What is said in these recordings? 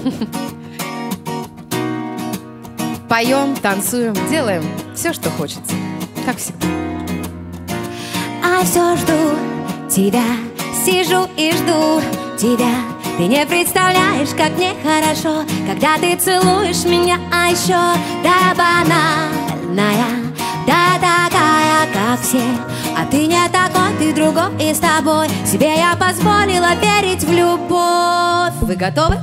Поем, танцуем, делаем все, что хочется, как всегда. А все жду тебя, сижу и жду тебя. Ты не представляешь, как мне хорошо, когда ты целуешь меня, а еще да банальная, да такая, как все. А ты не такой, ты другой, и с тобой себе я позволила верить в любовь. Вы готовы?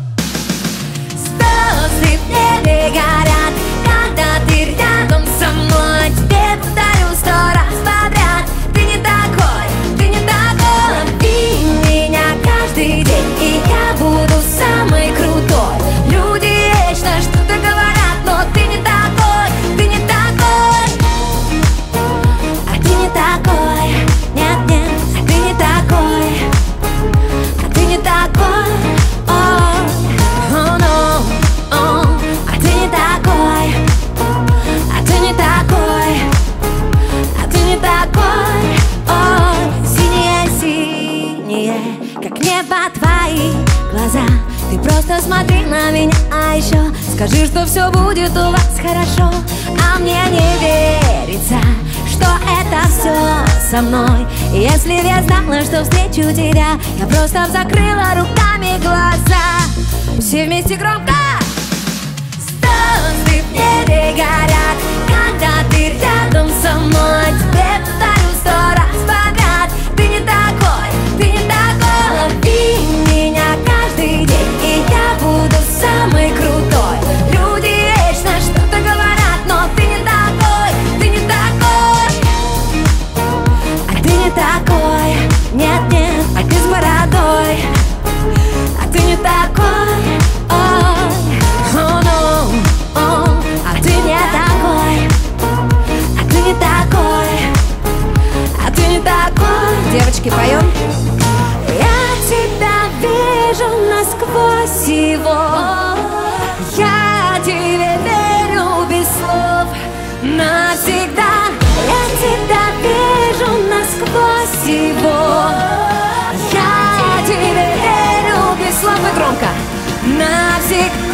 Звезды в небе горят, когда ты рядом со мной. Тебе повторю 100 раз подряд: ты не такой, ты не такой. Лови меня каждый день, и я буду самый крутой. Люди вечно что-то говорят, но ты не такой, ты не такой. А ты не такой, нет, нет, а ты не такой. А ты не такой, oh, oh no, oh. А ты не такой, а ты не такой, а ты не такой, oh. Синие, синие, как небо твои глаза. Ты просто смотри на меня, а еще скажи, что все будет у вас хорошо. А мне не верится, что это все со мной. И если б я знала, что встречу тебя, я просто б закрыла руками глаза. Все вместе громко! Звезды в небе горят, когда ты рядом со мной. Тебе повторю 100 раз подряд: ты не такой, ты не такой. Лови меня каждый день, и я буду самый крутой. Люди вечно что-то говорят, но ты не такой, ты не такой. А ты не такой, нет, нет, а ты с бородой. А ты не такой, oh, oh no, oh. А ты не такой, а ты не такой, а ты не такой. Девочки, поем. Я тебя вижу насквозь его. Я тебе верю без слов навсегда. Я тебя вижу насквозь его. Я тебе верю без слов. И громко. Навсегда.